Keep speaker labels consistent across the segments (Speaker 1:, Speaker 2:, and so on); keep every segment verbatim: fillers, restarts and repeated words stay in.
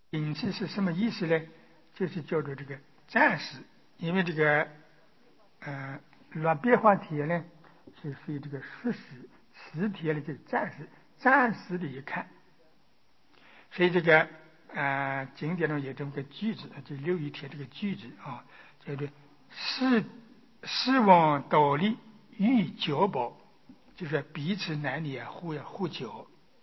Speaker 1: 隐士是什么意思呢？就是叫做这个暂时，因为这个呃乱变化帖呢是属于这个实时，实帖呢就是暂时，暂时的一看。所以这个呃经典中有这么个句子，就六一帖这个句子啊，叫做失失往道理与交保，就是彼此男女啊互互交。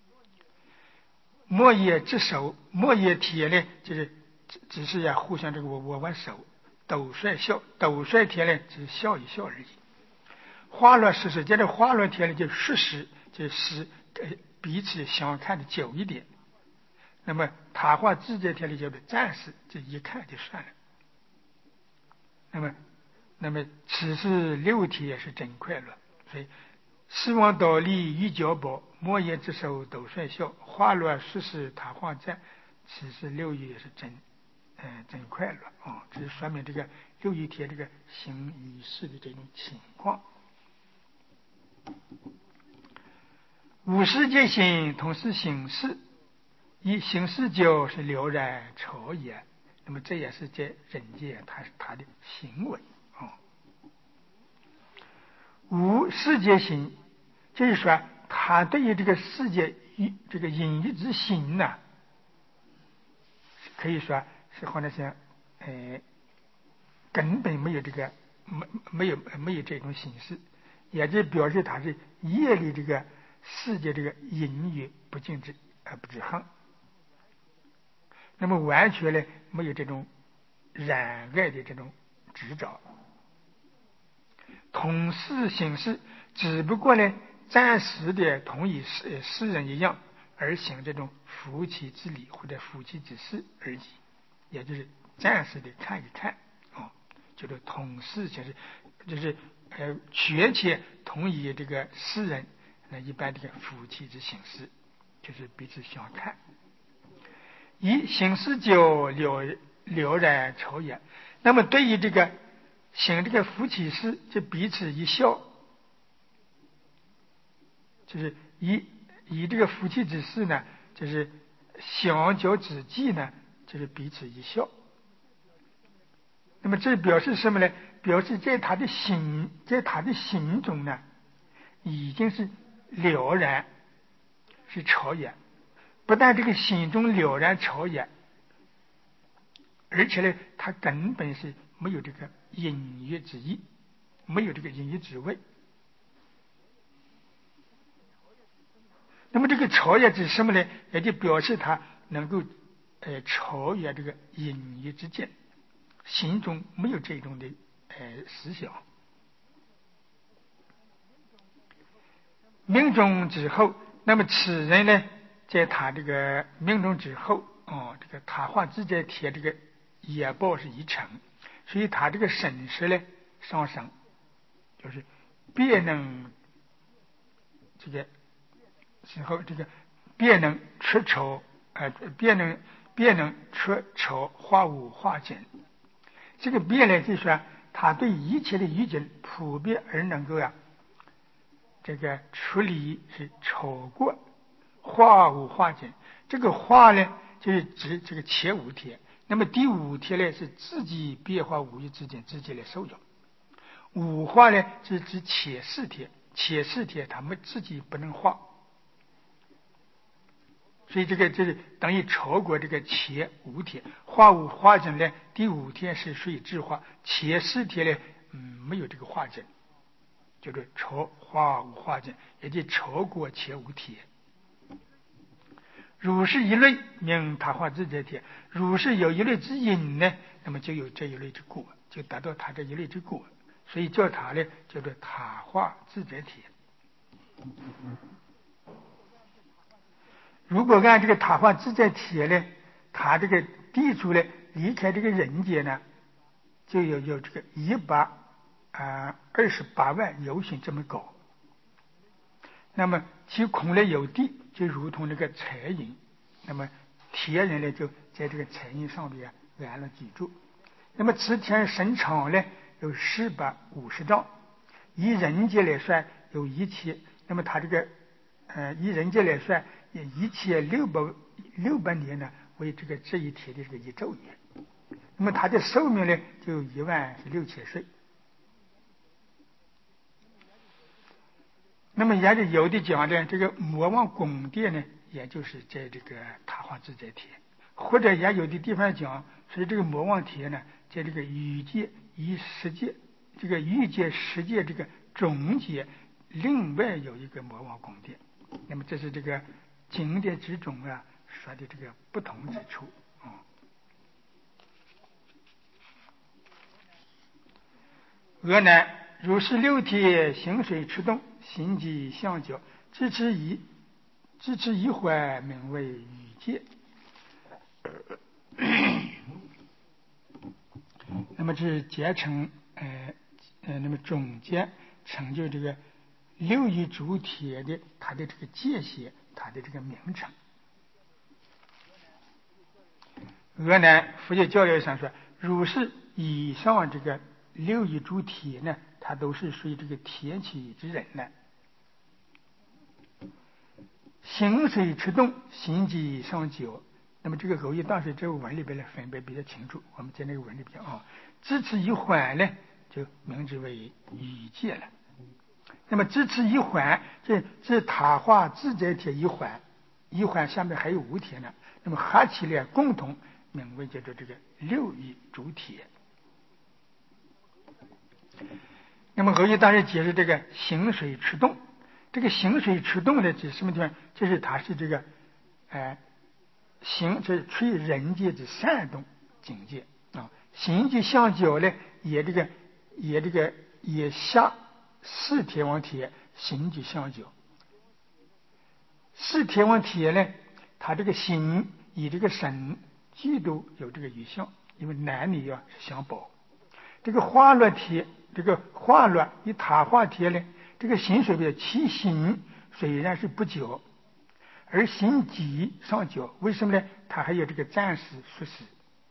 Speaker 1: 莫也之手，莫也帖呢，就是只只是要互相这个握握握手，斗率笑，斗率帖呢只是笑一笑而已。花落时时，这个花落帖呢就事实，就是呃彼此相看的久一点。那么谈话直接帖呢叫做暂时，这一看就算了。那么，那么此时六帖也是真快乐，所以。失望道理与交保，莫言之手斗率笑，花落时时谈话在，此时六一也是真，呃，真快乐啊！这是说明这个六一帖这个行与事的这种情况。五世界行同是行事，以行事久是了然朝也。那么这也是在人间他他的行为啊。无世界行，就是说他对于这个世界这个隐喻之行呢，可以说是好像呃根本没有这个没没有没有这种形式，也就表示他是业力这个世界这个隐喻不尽之而不知行。那么完全呢没有这种染爱的这种执着。同是行事，只不过呢暂时的同与世世人一样而行这种夫妻之礼或者夫妻之事而已，也就是暂时的看一看啊、哦，就是同是行事，就是呃确切同意这个世人那一般这个夫妻之行事，就是彼此相看。以行事久了了然朝也。那么对于这个行这个夫妻事，就彼此一笑，就是以以这个夫妻之事呢，就是相交之际呢，就是彼此一笑。那么这表示什么呢？表示在他的心，在他的心中呢，已经是了然，是朝也。不但这个心中了然朝也，而且呢，他根本是没有这个隐喻之意，没有这个隐喻之味。那么这个超越指什么呢？也就表示他能够呃超越这个隐喻之见，心中没有这种的呃思想。命中之后，那么此人呢，在他这个命中之后哦，这个他化直接贴这个业报是一成，所以他这个神识呢上升，就是便能这个时候这个便能出丑，呃，便能便能出丑化无化简。这个便呢，就是说他对一切的语境普遍而能够呀、啊，这个处理是丑过化无化简。这个化呢，就是指这个前五天。那么第五天呢，是自己变化无意之间直接来受用。五化呢，是指前四天，前四天他们自己不能化。所以这个就是等于超过这个前五天，化无化整呢，第五天是属于智化，前四天呢，嗯，没有这个化整，叫做超化无化整，也就超过前五天。如是一类，名他化自在天。如是有一类之因呢，那么就有这一类之果，就达到他这一类之果，所以叫他呢叫做他化自在天。如果按这个塔化自在帖呢，他这个地主呢离开这个人间呢，就有有这个一百啊二十八万游行这么高。那么其空呢有地，就如同那个财印，那么天人呢就在这个财印上面安了居住。那么此天身长呢有四百五十丈，以人间来算有一千，那么他这个呃以人间来算。一千六百六百年呢， 为这个这一铁的这个一昼年。那么它的寿命呢，就一万是六千岁。那么也就有的讲呢，这个魔王宫殿呢，也就是在这个塔化自在天，或者也有的地方讲，是这个魔王天呢，在这个欲界与十界，这个欲界十界这个中界，另外有一个魔王宫殿。那么这是这个经典之中啊说的这个不同之处啊。俄南如是六铁行水持动，行迹相交，知之一知之一环，名为语界。那么这结成呃呃，那么总结成就这个六义主铁的它的这个界限，它的这个名称。俄南佛教教义上说，如是以上这个六义主铁呢，它都是属于这个铁气之人呢。行水持动，行迹相交。那么这个偶义当时这个文里边呢分别比较清楚，我们在那个文里边啊，支持一环呢，就名之为语界了。那么支持一环，这这塔化自在铁一环，一环下面还有五铁呢，那么合起来共同名为叫做这个六义主铁。那么偶义当时解释这个行水持动，这个行水持动呢，指什么地方？就是它是这个，呃，行这处于人界之善动境界啊。行迹相交呢，也这个也这个也下四天王铁行迹相交。四天王铁呢，它这个行与这个神俱都有这个余相，因为男女啊是相保。这个化乐铁，这个化乐与塔化铁呢，这个行水的其行虽然是不久，而行迹上交，为什么呢？它还有这个暂时殊死。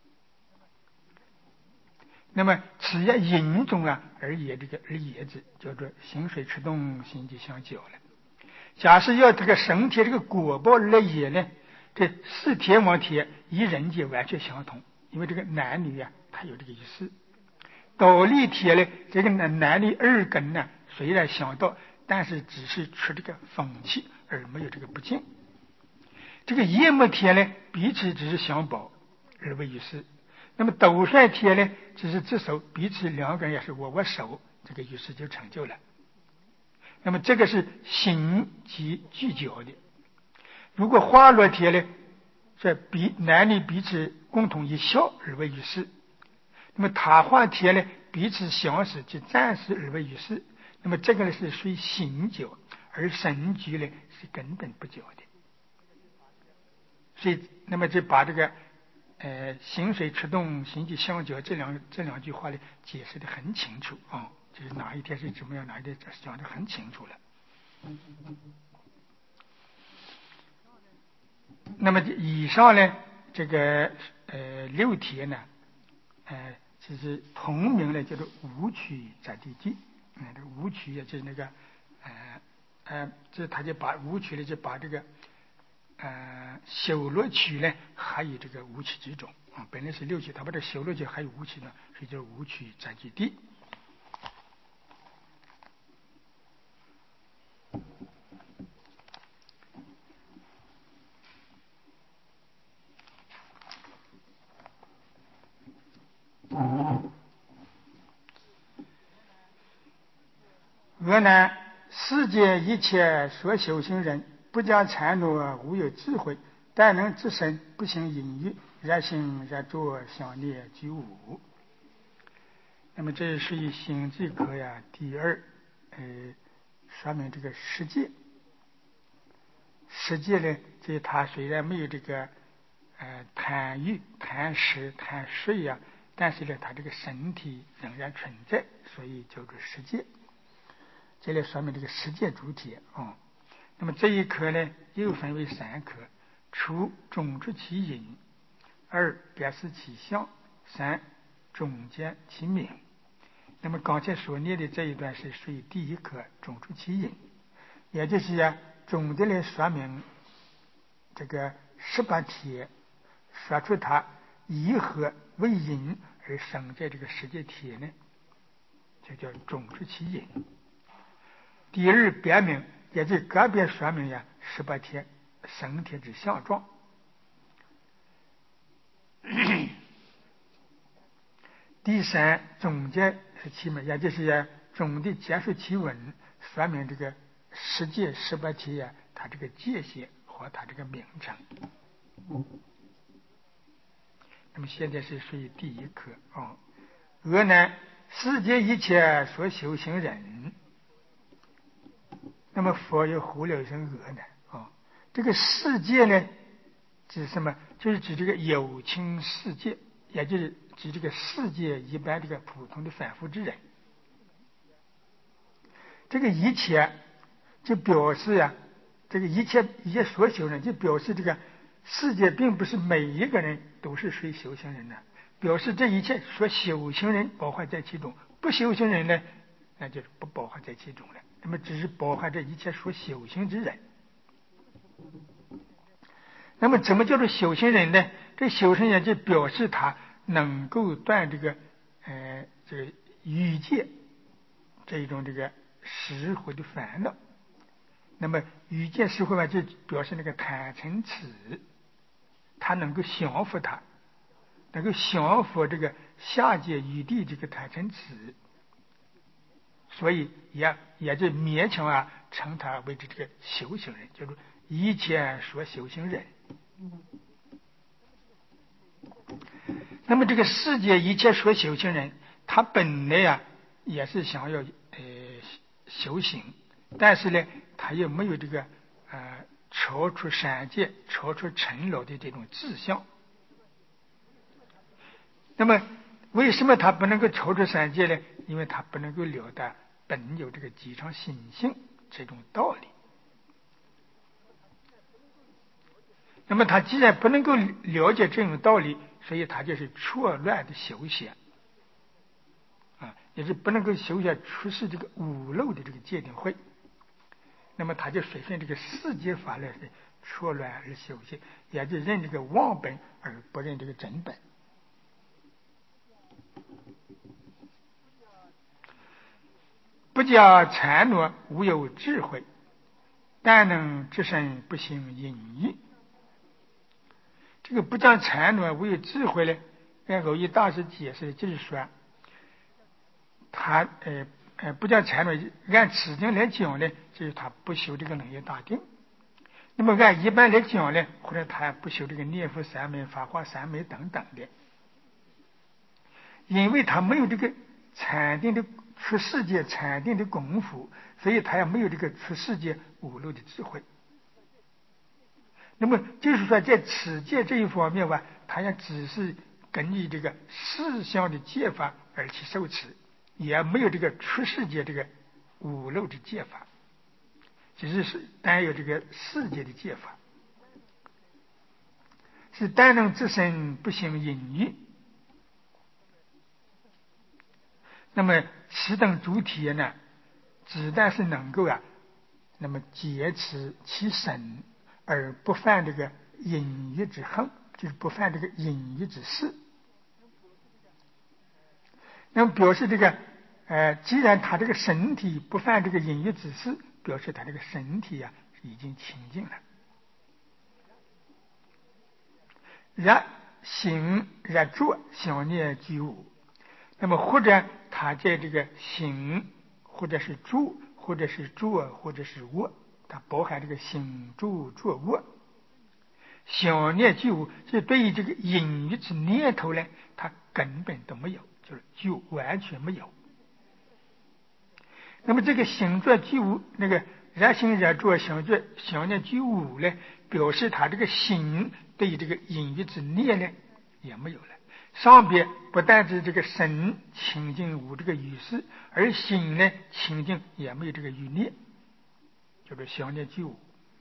Speaker 1: 那么此也因中啊，而也这个而也之，叫做行水持动，行迹相交了。假设要这个神铁这个果报来也呢，这四天王铁与人界完全相同，因为这个男女啊，它有这个意思。倒立铁呢，这个男男女二根呢，虽然相道，但是只是出这个风气，而没有这个不净。这个夜幕铁呢，彼此只是相保而为一事。那么斗率铁呢，只是只手彼此两个人也是握握手，这个于是就成就了。那么这个是行及聚焦的。如果化乐铁呢，这彼男女彼此共同一笑而为一事。那么塔化铁呢，彼此相识即暂时而为一事。那么这个呢是属于行交，而神局呢是根本不交的。所以，那么就把这个呃行水持动，行迹相交这两这两句话呢解释的很清楚啊，就是哪一天是怎么样，哪一天讲的很清楚了。那么以上呢，这个呃六铁呢，呃，其实同名呢叫做武曲载地记。嗯，这个武曲也就是那个呃呃，这他就把武曲呢就把这个呃修罗曲呢还有这个武曲之中啊，本来是六曲，他把这修罗曲还有武曲呢，所以叫武曲载地地。俄南世界一切所修行人，不加缠挪，无有智慧，但能自身，不行淫欲，热行热作，想念居无。那么这是以行迹科呀第二，呃，说明这个世界。世界呢，这它虽然没有这个呃贪欲、贪食、贪睡呀，但是呢，它这个身体仍然存在，所以叫做世界。这来说明这个世界主体啊、嗯。那么这一科呢，又分为三科：初种出其因，二表示其相，三总结其名。那么刚才所念的这一段是属于第一科种出其因，也就是呀、啊，总的来说明这个十八铁说出它以何为因而生在这个世界体呢？就叫种出其因。第二别名，也就个别说明呀，十八天身体之相状。第三，总结是其门，也就是总的结束其文，说明这个世界十八体呀，它这个界限和它这个名称。那么现在是属于第一课啊。俄呢，世界一切所修行人。那么佛又呼了一声俄呢啊，这个世界呢，指什么？就是指这个有情世界，也就是指这个世界一般这个普通的凡夫之人。这个一切就表示呀、啊，这个一切一切所修人，就表示这个世界并不是每一个人都是属于修行人的，表示这一切所修行人包含在其中，不修行人呢，那就是不包含在其中了。那么只是包含这一切所修行之人。那么怎么叫做修行人呢？这修行人就表示他能够断这个呃这个欲界这一种这个实回的烦恼。那么欲界实回嘛，就表示那个贪嗔痴，他能够降服他，能够降服这个下界欲地这个贪嗔痴，所以也也就勉强啊称他为这个修行人，就是一切说修行人。那么这个世界一切说修行人，他本来呀、啊、也是想要呃修行，但是呢，他又没有这个呃超出三界、超出尘劳的这种志向。那么为什么他不能够超出三界呢？因为他不能够了达本有这个机常心性这种道理。那么他既然不能够了解这种道理，所以他就是错乱的修学啊，也是不能够修学出世这个五漏的这个界定慧。那么他就随顺这个世界法来的错乱而修学，也就认这个妄本而不认这个真本。不加禅挪，无有智慧，但能置身不行隐逸。这个不讲禅挪，无有智慧呢？按耦一大师解释，就是说，他呃呃不讲禅挪，按此经来讲呢，就是他不修这个楞严大定。那么按一般来讲呢，或者他不修这个念佛三昧、法华三昧等等的，因为他没有这个禅定的出世界禅定的功夫，所以他也没有这个出世界五漏的智慧。那么就是说，在此界这一方面吧，他也只是根据这个事项的戒法而去受持，也没有这个出世界这个五漏的戒法，只是是单有这个世界的戒法，是单能自身不行隐喻。那么此等主体呢，只但是能够啊，那么劫持其身而不犯这个隐喻之横，就是不犯这个隐喻之事。那么表示这个呃，既然他这个身体不犯这个隐喻之事，表示他这个身体呀、啊、已经清净了。然行然着想念居无，那么或者他在这个行，或者是住，或者是坐，或者是卧，它包含这个行住坐卧。想念居无，就对于这个隐喻之念头呢，它根本都没有，就是就完全没有。那么这个行坐居无，那个然行然着想着想念居无呢，表示他这个心对于这个隐喻之念呢也没有了。上边不但是这个身清净无这个语事，而心呢清净也没有这个欲念，叫做想念居无。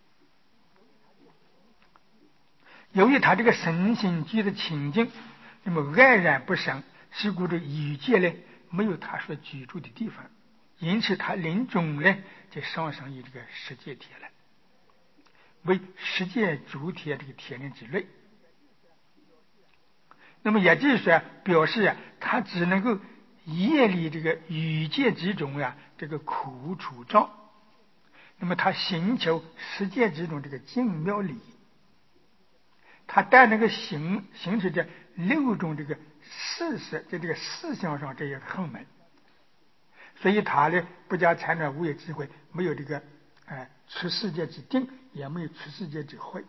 Speaker 1: 由于他这个身心居的清净，那么安然不生，是故这语界呢没有他所居住的地方，因此他临终呢就上升于这个世界体了，为世界主体这个天人之类。 那么也就是说，表示啊，他只能够业力这个欲界之中啊，这个苦楚障。那么他寻求世界之中这个精妙理，他带那个行行持着六种这个事实，在这个思想上这些横门。所以他呢，不加禅转无有智慧，没有这个哎出世界之定，也没有出世界之慧，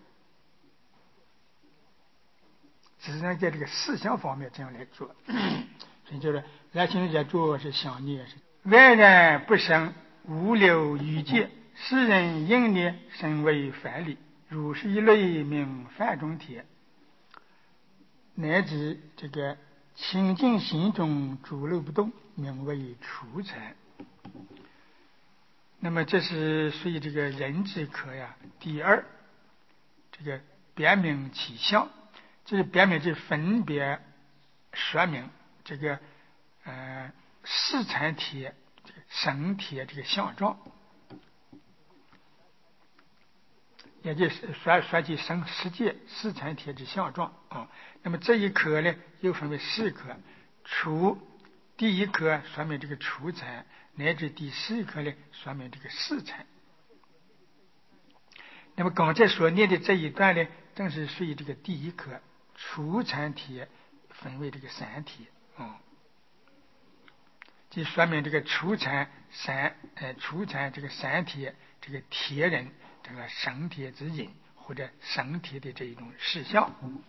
Speaker 1: 只是在这个思想方面这样来做。所以就是来行者做是想念是外然不生无留欲界，世人应念身为凡理，如是一类名梵中帖，乃至这个清净心中诸漏不动，名为除禅。那么这是属于这个人之科呀。第二，这个别名起相，这是别名是分别说明这个呃四禅体、这个神体这个相状，也就是说说起生世界四禅体之相状啊。那么这一科呢，又分为四科，除第一科说明这个除禅，乃至第四科呢说明这个四禅。那么刚才所念的这一段呢，正是属于这个第一科除禅体分为这个三体啊，就说明这个除禅三呃除禅这个三体这个铁人这个神体之隐或者神体的这一种事项。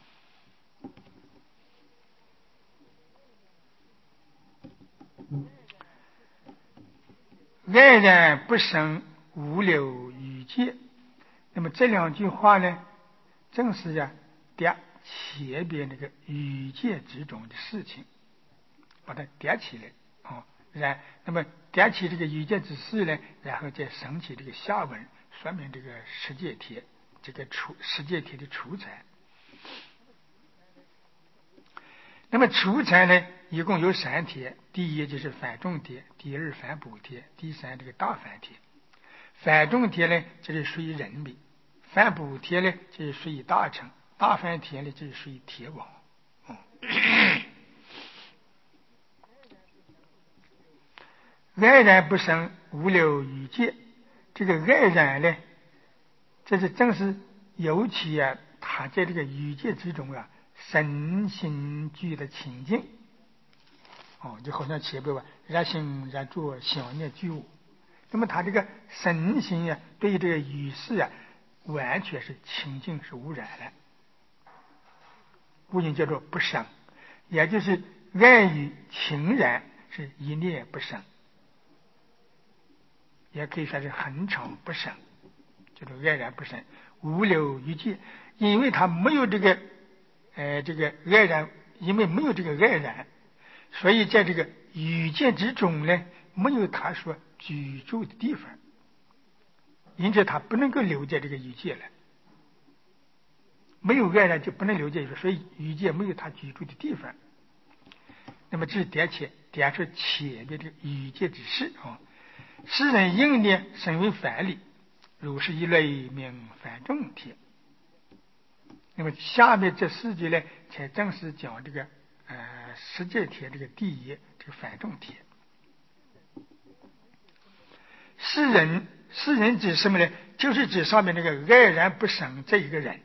Speaker 1: 外然不生无留欲界。那么这两句话呢，正是呀叠前边那个欲界之中的事情，把它叠起来啊、哦。然那么叠起这个欲界之事呢，然后再升起这个下文，说明这个世界体这个除世界体的除禅。那么除禅呢，一共有三体，第一就是反重体，第二反补体，第三这个大反体。反重体呢，这是属于人民；反补体呢，这是属于大乘；大反体呢，这是属于铁王。嗯、外然不生无留欲界，这个外然呢，这是正是尤其啊，他在这个欲界之中啊，身心俱的清净。哦，就好像前边吧，热心热做想念具物。那么他这个身心呀，对于这个语事啊，完全是清净，是无染的，故应叫做不生，也就是外语情然是一念不生，也可以说是恒常不生，叫做外然不生，无留欲界，因为他没有这个呃这个外然，因为没有这个外然，所以在这个欲界之中呢，没有他所居住的地方，因此他不能够留在这个欲界了。没有外然就不能留在，所以欲界没有他居住的地方。那么这是点起点出前面这个欲界之事啊。世人应念身为凡理，如是一类名梵中帖。那么下面这四句呢，才正式讲这个呃世界帖这个第一这个梵中帖。世人世人指什么呢？就是指上面那个外然不生这一个人。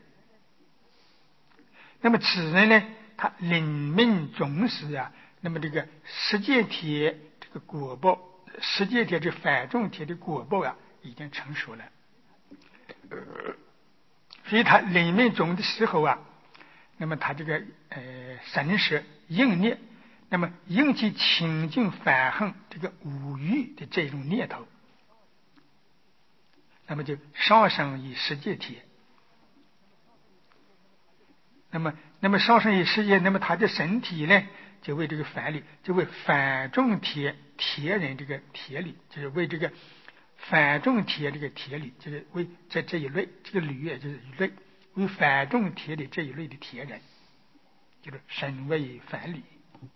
Speaker 1: 那么此人呢，他领命终时啊，那么这个世界帖这个果报，世界帖这反重帖的果报啊，已经成熟了。所以他领命终的时候啊，那么他这个呃神识应念，那么应其清净反恨这个五欲的这种念头，那么就上升于世界帖。那么，那么上升于世界，那么他的身体呢，就为这个反理，就为反重铁铁人这个铁理，就是为这个反重铁这个铁理，就是为在这一类，这个履就是一类，为反重铁理这一类的铁人，就是身为反理。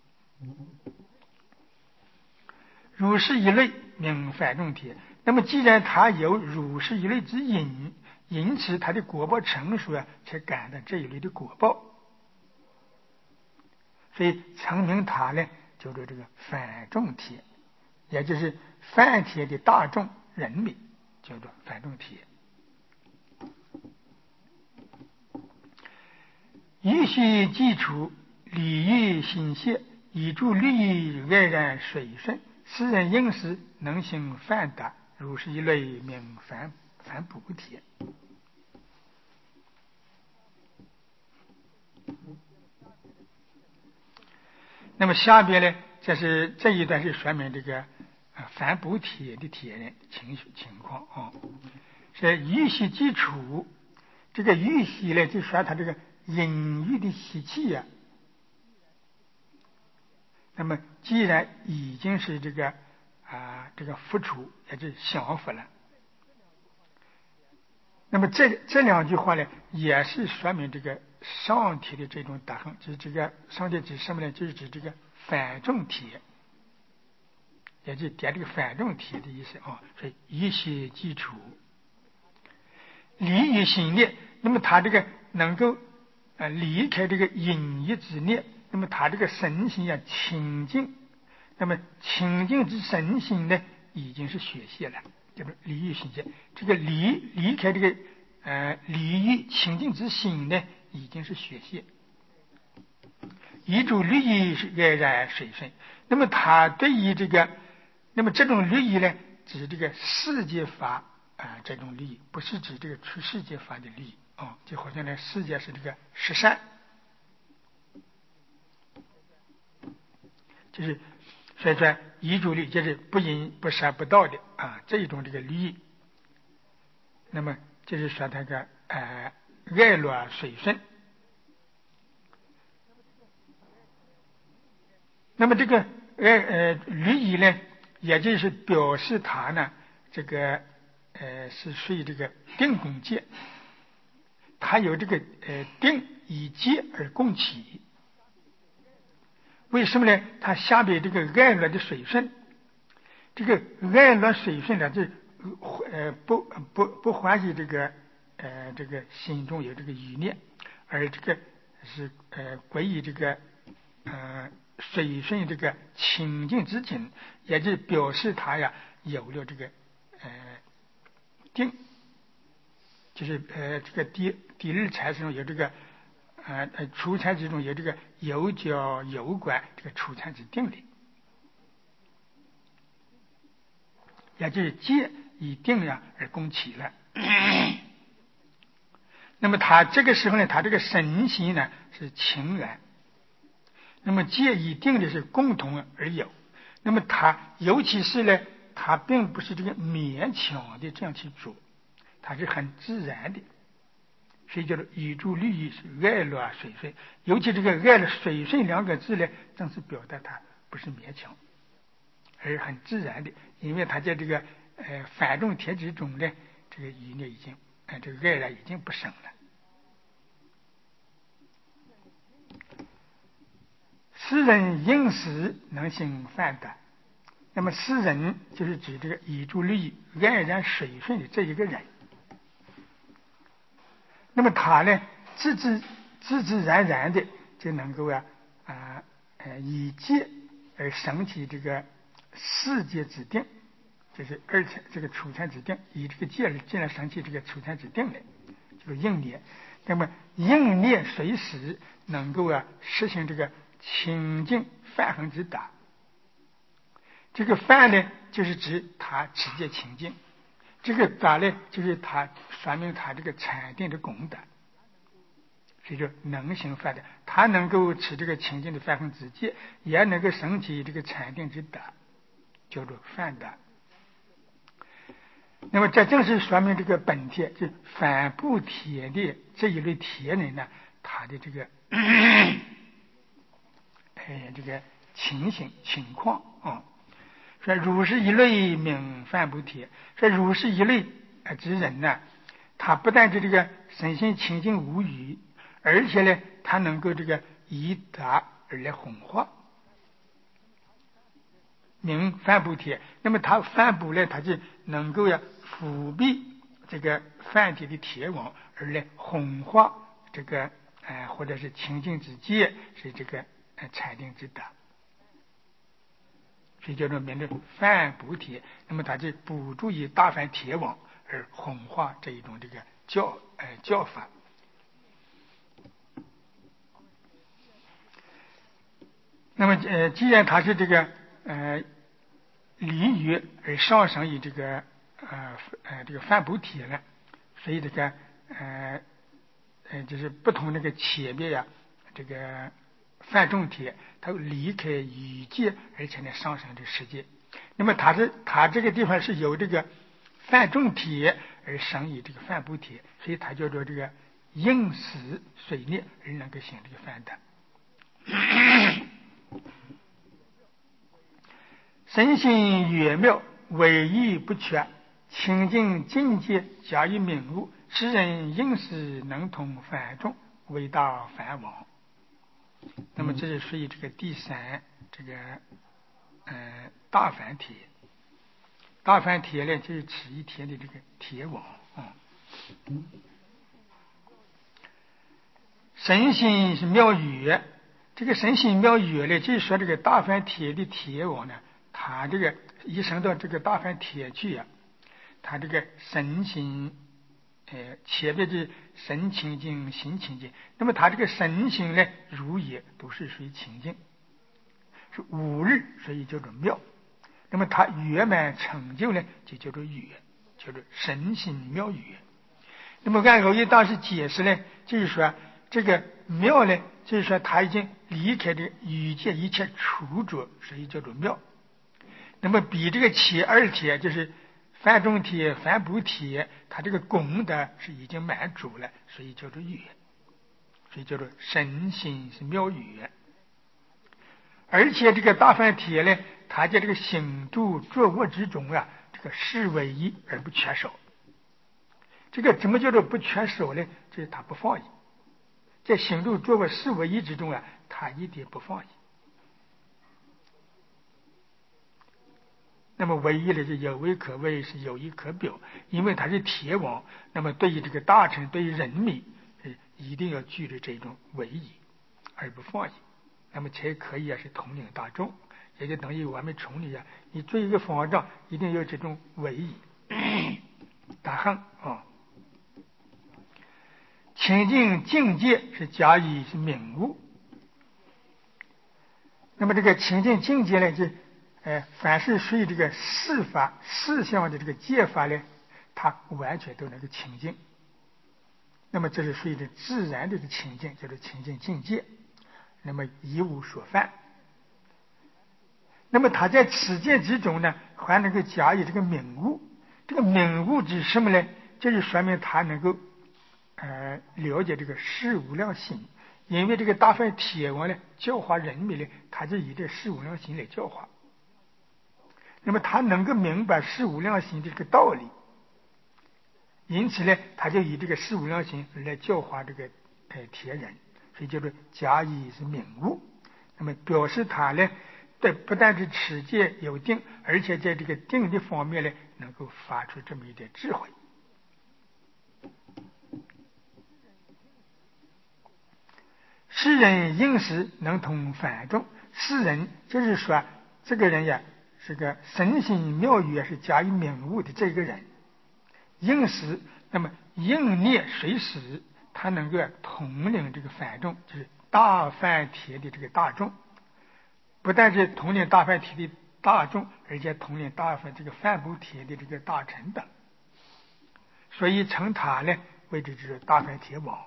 Speaker 1: 如是一类名反重铁。那么既然他有如是一类之因，因此他的果报成熟啊，才感到这一类的果报。 所以成名塔呢叫做这个反众帖，也就是梵帖的大众人民，叫做反众帖。义系基础，礼义心谢，以助律义安然水顺，诗人应时能行范达，如是一类名梵梵补帖。那么下边呢，这是这一段是说明这个啊梵补帖的帖人情情况啊，是义系基础。这个义系呢，就说他这个隐喻的习气呀、啊。那么既然已经是这个啊这个付出，也就是降服了。那么这这两句话呢，也是说明这个上帖的这种德行，就是这个上帖指什么呢？就是指这个反众帖，也就是点这个反众帖的意思啊。所以一些基础，离于心念，那么他这个能够呃离开这个隐逸之念，那么他这个身心呀清净，那么清净之身心呢，已经是学习了。就是离欲心见，这个离离开这个呃离欲清净之心呢，已经是学习。遗主律仪是安然水顺，那么他对于这个，那么这种律仪呢，指这个世界法啊、呃、这种律仪，不是指这个出世界法的律仪啊、哦，就好像呢世界是这个十善，就是所以说遗嘱律就是不淫不杀不盗的啊这一种这个律仪。那么就是说这个呃爱乐水顺。那么这个呃呃律仪呢，也就是表示他呢这个呃是属于这个定功戒，他有这个呃定以戒而共起。为什么呢？他下边这个爱乐的水顺，这个爱乐水顺呢，就呃不不不欢喜这个呃这个心中有这个欲念，而这个是呃归于这个呃水顺这个清净之境，也就表示他呀有了这个呃定，就是呃这个第第二禅之中有这个呃呃初禅之中有这个有教有观这个初禅之定力。也就是戒以定呀而共起了。那么他这个时候呢，他这个身心呢是情缘，那么戒以定的是共同而有。那么他尤其是呢，他并不是这个勉强的这样去做，他是很自然的。所以叫做语助律仪是爱乐水顺，尤其这个爱乐水顺两个字呢，正是表达他不是勉强，而很自然的，因为他在这个呃反众帖之中呢，这个欲呢已经呃这个爱呢已经不生了。诗人应时能行范达，那么诗人就是指这个以助律仪安然水顺的这一个人。那么他呢，自自自自然然的就能够啊啊呃以戒而升起这个世界之定，就是二禅这个初禅之定，以这个戒而进来升起这个初禅之定来，这个应念。那么应念随时能够啊实行这个清净梵行之达。这个梵呢，就是指他持戒清净。这个达呢，就是他说明他这个禅定的功德，所以说能行梵的，他能够持这个清净的梵行之戒，也能够升起这个禅定之德，叫做梵达。那么这正是说明这个本帖，就反补帖的这一类帖人呢，他的这个哎这个情形情况啊。说如是一类名反补帖，说如是一类之人呢，他不但是这个身心清净无余，而且呢，他能够这个以达而来弘化，名反补帖。那么他反补呢，他就能够呀辅庇这个梵帖的帖王，而来弘化这个呃或者是清净之戒，是这个呃裁定之德，所以叫做名称反补帖。那么它就补助于大梵铁网而弘化这一种这个教呃教法。那么呃，既然它是这个呃离于而上升于这个呃呃这个反补帖呢，所以这个呃呃就是不同那个前面呀，这个范仲帖它离开语界，而且呢上升这世界。那么它是它这个地方是由这个范仲帖而生于这个范补帖，所以它叫做这个应时水逆而能够行这个范德。身心圆妙，唯义不缺，清净境界加以明悟，世人应时能通梵众，为大梵王。那么这是属于这个第三这个呃大梵帖。大梵帖呢，就是此一帖的这个帖王啊。嗯神心是妙语，这个神心妙语呢，就是说这个大梵帖的帖王呢，他这个一升到这个大梵帖去啊，他这个神心，呃，前面的神清净、心清净，那么他这个神心呢，如也都是属于清净，是五日，所以叫做妙。那么他圆满成就呢，就叫做语，叫做神心妙语。那么按耦一大师解释呢，就是说这个妙呢，就是说他已经离开这个语界一切处着，所以叫做妙。那么比这个前二帖就是范仲帖、范补帖，他这个功德是已经满足了，所以叫做语，所以叫做神心是妙语。而且这个大梵帖呢，他在这个行住坐卧之中啊，这个是为一而不缺少。这个怎么叫做不缺少呢？就是他不放逸，在行住坐卧是为一之中啊，他一点不放逸。那么唯一的就有为可为，是有意可表，因为他是铁王，那么对于这个大臣，对于人民，一定要具备这种唯一而不放逸，那么才可以啊是统领大众。也就等于我们崇礼啊，你做一个方丈，一定要这种唯一大亨啊。清净境界是加以是明悟。那么这个清净境界呢，就呃，凡是属于这个事法事项的这个戒法呢，它完全都能够清净。那么这是属于这自然的清净，叫做清净境界。那么一无所犯。那么他在此界之中呢，还能够加以这个明悟。这个明悟指什么呢？就是说明他能够呃了解这个事无量心。因为这个大梵帖王呢，教化人民呢，他就以这事无量心来教化。那么他能够明白事无量心的这个道理，因此呢，他就以这个事无量心来教化这个呃帖人，所以叫做加以是明悟。那么表示他呢，对不但是持戒有定，而且在这个定的方面呢，能够发出这么一点智慧。世人应时能通梵众，世人就是说这个人呀，是个神心妙语是加以明悟的这个人，应时，那么应念随时，他能够统领这个梵众，就是大梵帖的这个大众，不但是统领大梵帖的大众，而且统领大梵这个范补帖的这个大臣等，所以称他呢为这是大梵帖王。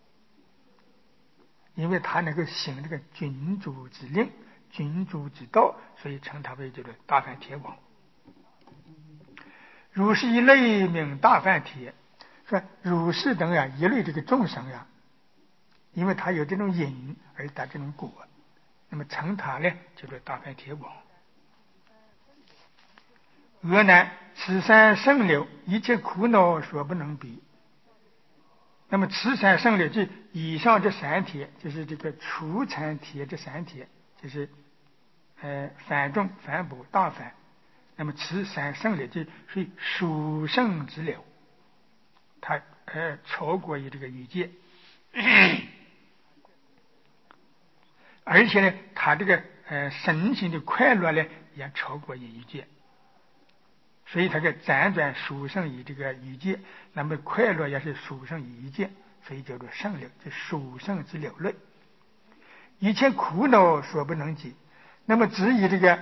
Speaker 1: 因为他能够行这个君主之令、君主之道，所以称他为这个大梵帖王。如是一类名大梵帖，说如是等啊一类这个众生啊，因为他有这种因而得这种果，那么称他呢叫做大梵帖王。俄南此三圣流，一切苦恼所不能比。那么慈善胜利，这以上这三帖，就是这个除禅帖这三帖，就是呃梵众、梵补、大梵。那么慈善胜利，这属于殊胜之流，它呃超过于这个语界。 而且呢，他这个呃身心的快乐呢，也超过淫欲界。所以他个辗转殊胜于这个欲界，那么快乐也是殊胜于欲界，所以叫做胜流，这殊胜之流类。一切苦恼所不能及，那么只以这个，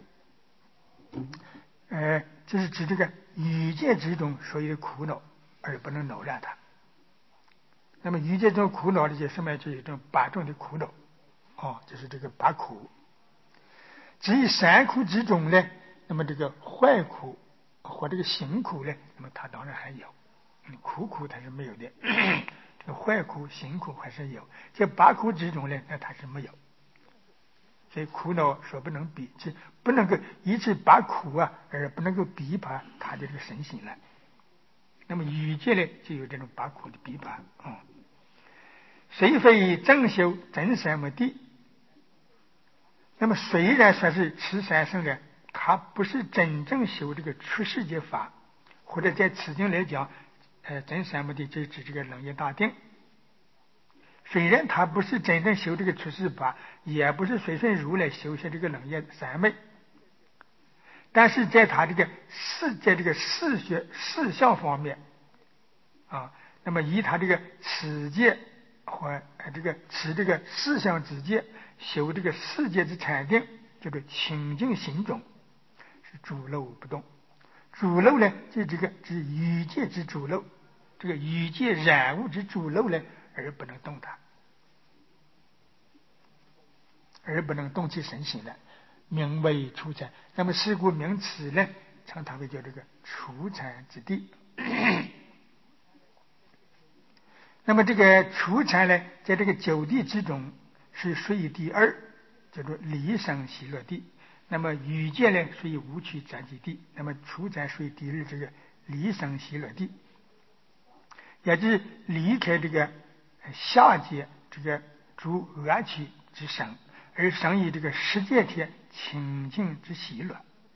Speaker 1: 呃，就是指这个欲界之中所有的苦恼，而不能恼乱它。那么欲界中苦恼的这什么？就有一种八种的苦恼，哦，就是这个八苦。至于三苦之中呢，那么这个坏苦和这个行苦呢，那么它当然还有，嗯、苦苦它是没有的。这个坏苦、行苦还是有，这八苦之中呢，那它是没有。所以苦恼所不能比，是不能够以此八苦啊，而不能够比拔他的这个身心来。那么欲界呢，就有这种八苦的比拔啊、嗯。虽非正修真三摩地，那么虽然说是持三圣的，他不是真正修这个出世界法，或者在此经来讲，呃，真三摩地就指这个楞严大定。虽然他不是真正修这个出世法，也不是随顺如来修学这个楞严三昧，但是在他这个事，在这个事学事项方面啊，那么以他这个此界和这个持这个事项之界修这个世界之禅定，叫做清净心中是诸漏不动。诸漏呢，就这个是欲界之诸漏，这个欲界染物之诸漏呢，而不能动它，而不能动其身心来，名为初禅。那么是故名此呢，称它为叫这个初禅之地。那么这个初禅呢，在这个九地之中是属于第二，叫做离生喜乐地。那么欲界呢，属于无趣暂寂地。那么初禅属于第二，这个离生喜乐地，也就是离开这个下界这个诸恶趣之生，而生于这个世界天清净之喜乐。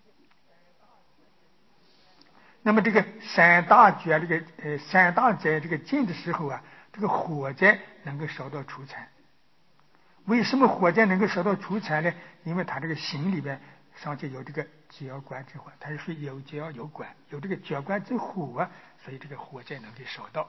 Speaker 1: 那么这个三大觉这个呃三大灾这个尽的时候啊，这个火灾能够烧到初禅。为什么火灾能够烧到初禅呢？因为他这个心里边上就有这个觉观之火，它是属于有觉有观，有这个觉观之火啊，所以这个火灾能够烧到。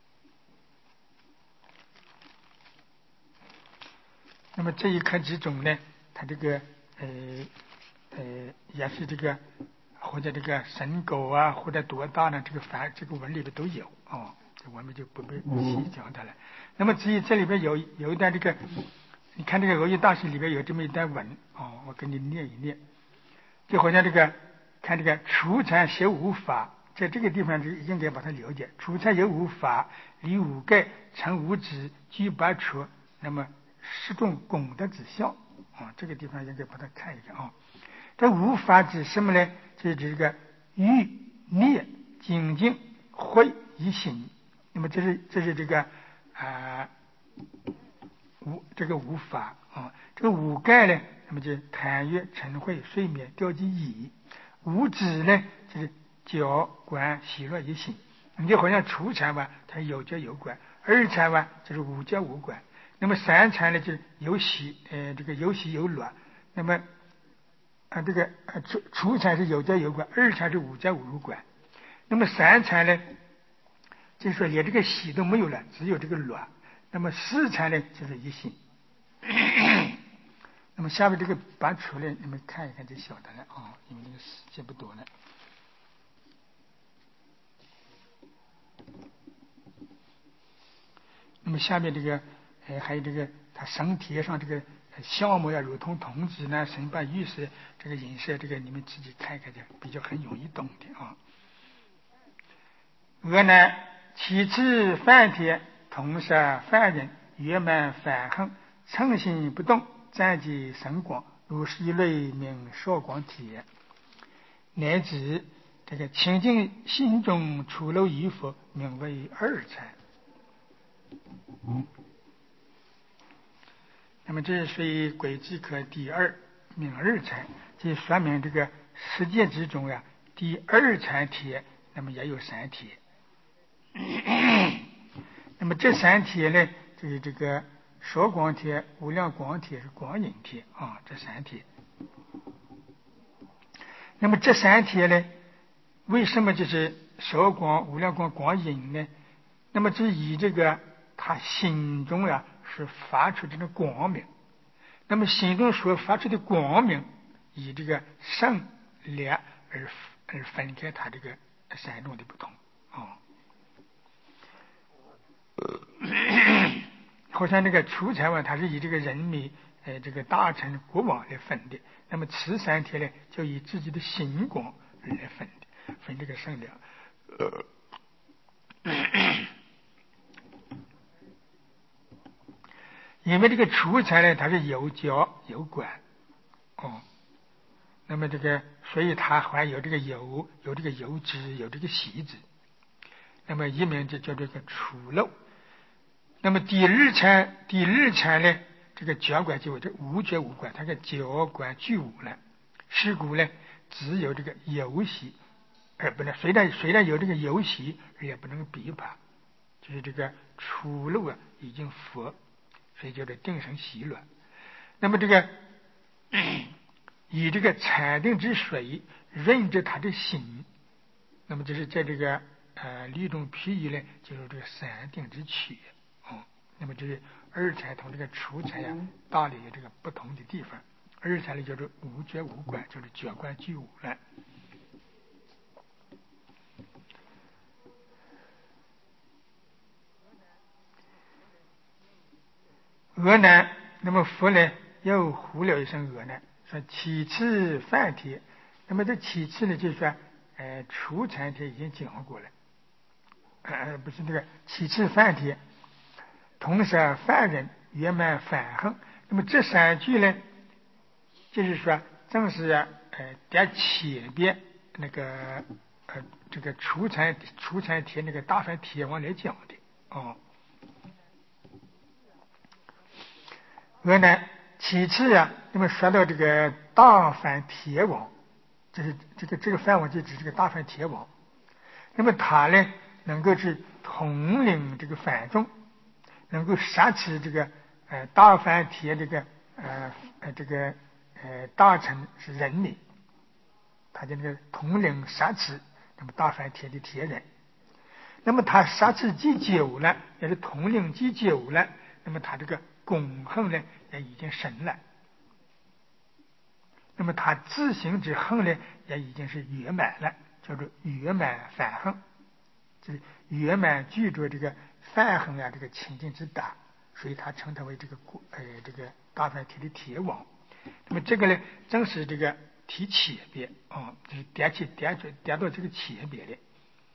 Speaker 1: 那么这一刻之中呢，它这个呃呃也是这个或者这个神狗啊，或者多大呢？这个凡这个文里边都有哦，我们就不必细讲它了。那么至于这里边有有一段这个，你看这个《俄语大师》里边有这么一段文哦，我给你念一念，就好像这个看这个初禅学无法，在这个地方就应该把它了解。初禅有无法，离无盖，成无知，具八处，那么十种功德之效啊，这个地方应该把它看一看啊。这无法指什么呢？就是指这个欲灭精进慧一心。那么这是这是这个啊、呃、无这个无法啊，这个无盖呢，那么就是贪欲嗔恚睡眠掉记忆。无知呢，就是觉观喜乐一心。你就好像初禅吧，它有觉有观；二禅吧，就是无觉无观。那么三禅呢，就是有喜呃这个有喜有乐。那么啊，这个啊初初禅是有觉有观，二禅是无觉无观。那么三禅呢，就是说连这个喜都没有了，只有这个乐。那么四禅呢，就是一心。那么下面这个把出来，你们看一看就晓得了啊、哦，因为这个时间不多了。那么下面这个，呃，还有这个他身体上这个项目呀，如同童子呢、神拜玉石这个颜色，这个你们自己看看就比较很容易懂的啊。俄呢，其次梵天同摄梵人，圆满梵行，称心不动，暂即神光，如是一类名少光体，乃至这个清净心中出漏一佛，名为二禅。那么这是属于轨迹科第二名二禅，这说明这个世界之中啊，第二禅体那么也有三体。那么这三体呢，就是这个少光体、无量光体是光影体啊，这三体。那么这三体呢，为什么就是少光、无量光、光影呢？那么是以这个他心中啊是发出这种光明，那么心中所发出的光明，以这个胜劣而而分开他这个三种的不同啊。好像这个出财王，它是以这个人民、呃，这个大臣、国王来分的。那么此三体呢，就以自己的心光来分的，分这个胜劣。呃，因为这个出财呢，它是有角有管，哦，那么这个，所以它还有这个有，有这个有支，有这个喜支。那么一名就叫这个出漏。那么第二层，第二层呢，这个角管就这无角无管，它个角管具无了。是故呢，只有这个有喜，而不能虽然虽然有这个有喜，而也不能比拔，就是这个出漏啊，已经佛，所以叫做定生喜乱。那么这个以这个禅定之水润着他的心，那么就是在这个呃例中譬喻呢，就是这个三定之趣。那么就是二禅同这个初禅呀，大理有这个不同的地方。二禅呢叫做无觉无管，就是觉观具无了。俄难，那么佛呢又呼了一声俄难，说起次梵体。那么这起次呢，就是说，呃，初禅体已经讲过了，呃，不是那个起次梵体。同时凡人圆满反横。那么这三句呢，就是说正是呃在前边那个呃这个出禅出禅帖那个大梵帖王来讲的哦。俄呢，其次啊，那么说到这个大梵帖王，就是这个这个梵王就指这个大梵帖王。那么他呢，能够是统领这个梵众，能够杀持这个呃大梵帖这个呃呃这个呃大臣是人民，他就那个统领杀持那么大梵帖的帖人。那么他杀持既久了，也是统领既久了，那么他这个功恨呢也已经深了。那么他自行之恨呢也已经是圆满了，叫做圆满反恨，就是圆满具足这个反恨啊这个清净之大，所以他称他为这个呃这个大梵帖的帖王。那么这个呢，正是这个提前边啊，就是点起点着点到这个前边的。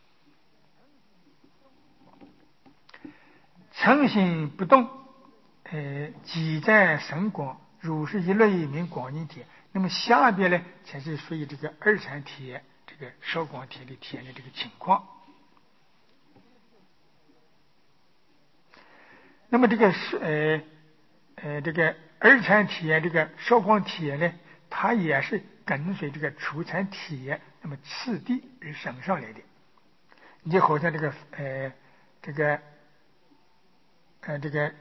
Speaker 1: 诚心不动，呃，即在神光，如是一类名光阴帖。那么下边呢，才是属于这个二禅帖这个少光帖的帖的这个情况。那么这个是呃呃这个二禅帖这个少光帖呢，它也是跟随这个初禅帖那么次第而升上来的。你就好像这个呃这个呃这个，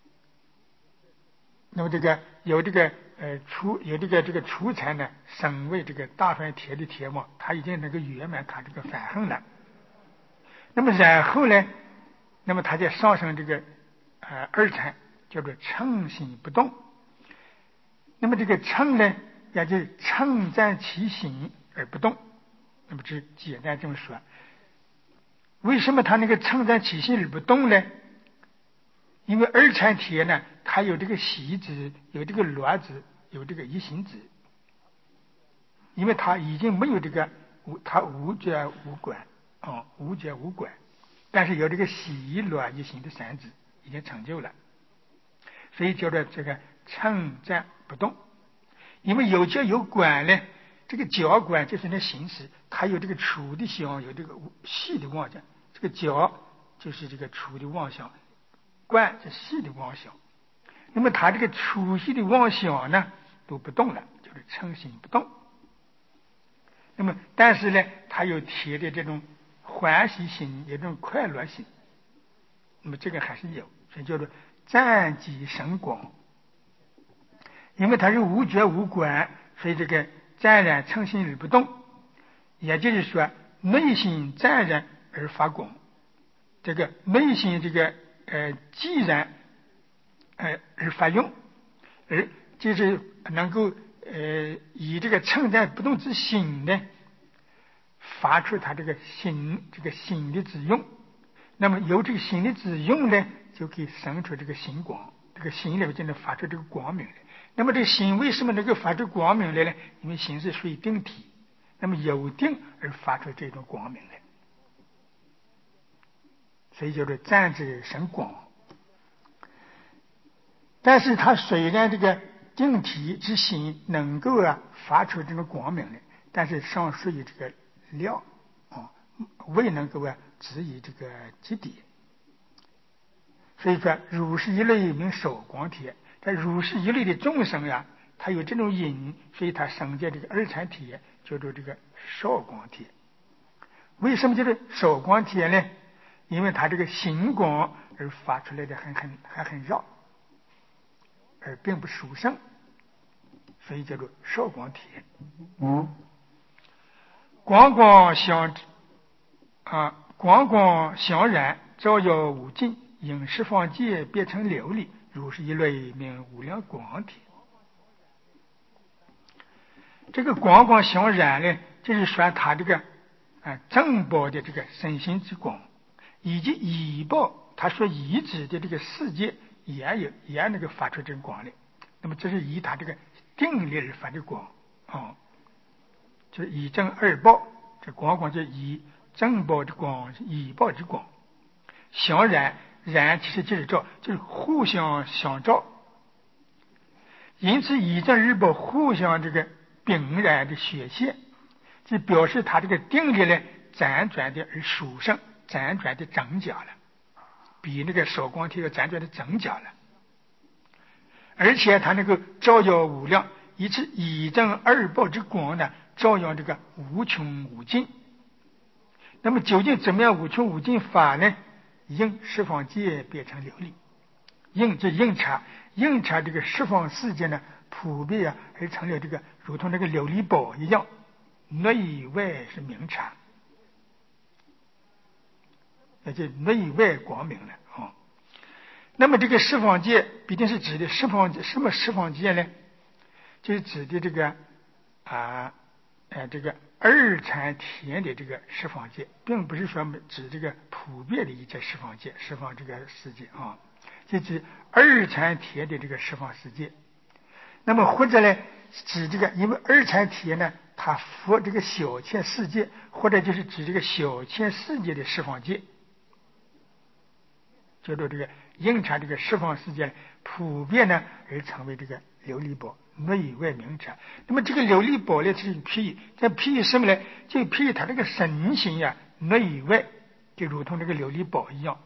Speaker 1: 那么这个有这个呃初有这个这个初禅呢，升为这个大梵帖的帖王，他已经能够圆满他这个反恨了。那么然后呢，那么他就上升这个呃二禅，叫做称心不动。那么这个称呢，也就称赞其心而不动。那么这简单这么说，为什么他那个称赞其心而不动呢？因为二禅帖呢，它有这个喜支，有这个乐支，有这个一心支。因为它已经没有这个无，它无觉无管啊，无觉无管，但是有这个喜乐一心的三支已经成就了，所以叫做这个称赞不动。因为有觉有管呢，这个觉管就是那形式，它有这个处的想，有这个细的妄想。这个觉就是这个处的妄想，观是细的妄想。那么他这个粗细的妄想呢都不动了，就是称心不动。那么但是呢，他有贴的这种欢喜心，有这种快乐心，那么这个还是有，所以叫做暂即神光。因为它是无觉无观，所以这个暂然称心而不动，也就是说内心暂然而发光。这个内心这个呃既然呃而发用，而就是能够呃以这个称赞不动之心呢，发出它这个心这个心的之用。那么由这个心的之用呢，就可以生出这个心光，这个心里面就能发出这个光明来。那么这个心为什么能够发出光明来呢？因为心是属于定体，那么有定而发出这种光明来，所以叫做暂即神光。但是它虽然这个定体之心能够啊发出这种光明来，但是尚属于这个料啊，未能够啊止以这个极点。所以说如是一类名守光体。这如是一类的众生呀，他有这种因，所以他生在这个二禅体，叫做这个少光体。为什么叫做少光体呢？因为他这个心光而发出来的很很还很绕，而并不殊胜，所以叫做少光体。嗯，光光相啊，光光相然，照耀无尽，应十方界变成琉璃。如是一类名无量光体。这个光光相然呢，就是说他这个啊正报的这个身心之光，以及异报他所依止的这个世界也有也能够发出这种光来。那么这是以他这个定力而发的光啊，就是以正二报，这光光就以正报的光，异报之光相然。然其实就是照，就是互相相照，因此以正二报互相这个并染的显现，就表示他这个定力呢辗转的而殊胜，辗转的增加了，比那个少光体要辗转的增加了，而且他能够照耀无量，以此以正二报之光呢，照耀这个无穷无尽。那么究竟怎么样无穷无尽法呢？应十方界变成琉璃，应这应察应察这个十方世界呢，普遍啊而成了这个如同那个琉璃宝一样，内外是明察，那就内外光明了啊、哦。那么这个十方界必定是指的十方界，什么十方界呢？就是指的这个啊呃这个二禅天的这个十方界，并不是说指这个普遍的一切十方界，十方这个世界啊，就指二禅天的这个十方世界。那么或者呢，指这个，因为二禅天呢，它佛这个小千世界，或者就是指这个小千世界的十方界，叫做这个应察这个十方世界普遍呢而成为这个琉璃宝。内外明察。那么这个琉璃宝呢，是譬喻，这譬喻什么呢？就譬喻他这个身心呀，内外就如同这个琉璃宝一样。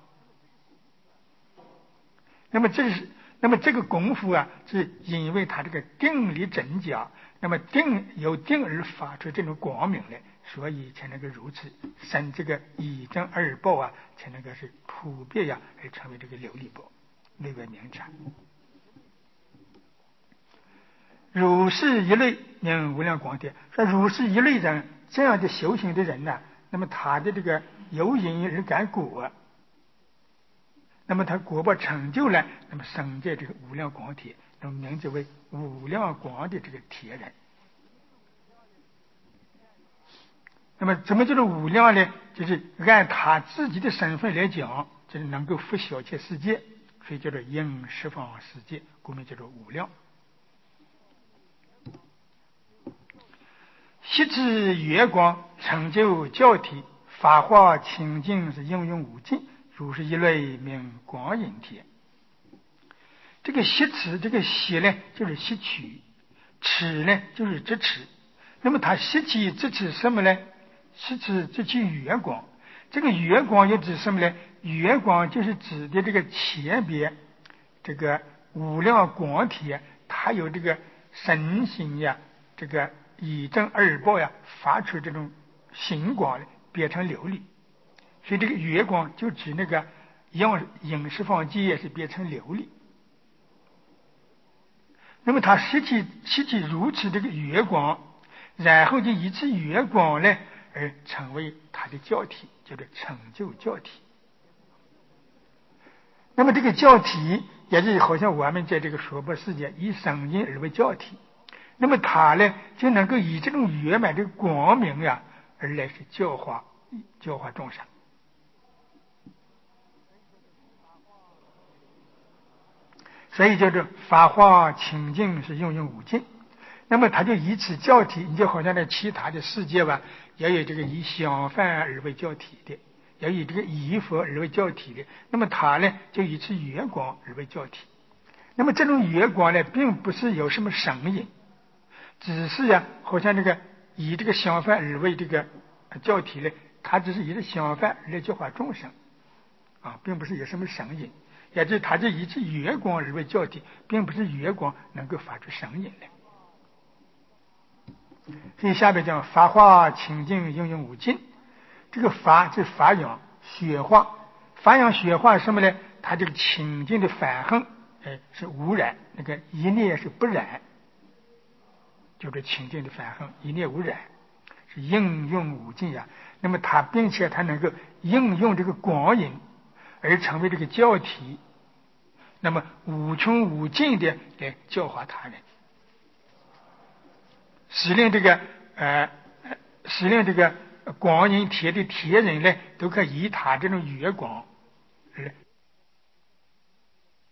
Speaker 1: 那么这是，那么这个功夫啊，是因为他这个定力增加，那么定由定而发出这种光明来，所以才能够如此生这个以正二报啊，才能够是普遍呀，而成为这个琉璃宝，内外明察。如是一类名无量光体。说如是一类人，这样的修行的人呢，那么他的这个有因而感果，那么他果报成就了，那么生在这个无量光体，那么名字为无量光的这个铁人。那么怎么叫做无量呢？就是按他自己的身份来讲，就是能够覆小切世界，所以叫做应十方世界，故名叫做无量。悉知月光成就教体，法华清净是应用无尽，如是一类名光影体。这个悉持，这个悉呢就是吸取，持呢就是支持。那么它吸取支持什么呢？吸取支取月光。这个月光又指什么呢？月光就是指的这个前边这个无量光体，它有这个身心呀，这个以正二报呀，发出这种星光来，变成琉璃。所以这个月光就指那个用饮食方界也是变成琉璃。那么它吸起吸起如此这个月光，然后就以此月光呢而成为它的教体，叫做成就教体。那么这个教体也是好像我们在这个娑婆世界以圣人而为教体，那么它呢就能够以这种圆满的光明呀、啊、而来是教化教化众生。所以叫做法华清净是用用无尽。那么他就以此教体，你就好像在其他的世界吧，也有这个以相梵而为教体的，也以这个以佛而为教体的。那么他呢，就以此月光而为教体。那么这种月光呢，并不是有什么神隐，只是呀、啊，好像这个以这个相梵而为这个教体呢，他只是以这相梵来教化众生啊，并不是有什么神隐。也就是他就以此月光而为教体，并不是月光能够发出声音来。所以下面讲法华清净应用无尽，这个法是发扬雪化，发扬雪化什么呢？它这个清净的反横，哎，是无染，那个一念是不染，就是清净的反横，一念无染，是应用无尽呀。那么它并且它能够应用这个光影而成为这个教体，那么无穷无尽的来教化他人，使令这个呃，使令这个光阴铁的铁人呢，都可以以他这种月光而